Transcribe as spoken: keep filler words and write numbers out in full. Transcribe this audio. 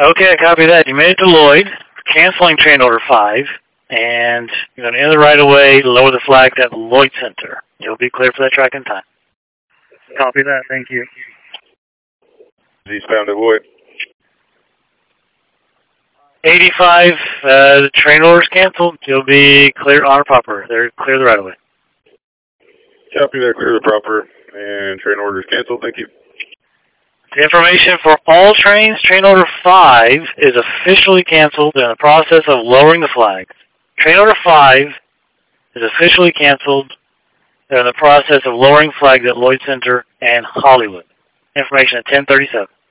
Okay, I copy that. You made it to Lloyd, canceling train order five, and you're going to enter the right of way, lower the flag at Lloyd Center. You'll be clear for that track in time. Copy that, thank you. Eastbound at Lloyd. eighty-five, uh, the train order's canceled. You'll be clear on proper. They're clear the right of way. Copy that, clear the proper, and train order is canceled. Thank you. The information for all trains, train order five is officially canceled. They're in the process of lowering the flags. Train order five is officially canceled. They're in the process of lowering flags at Lloyd Center and Hollywood. Information at ten thirty-seven.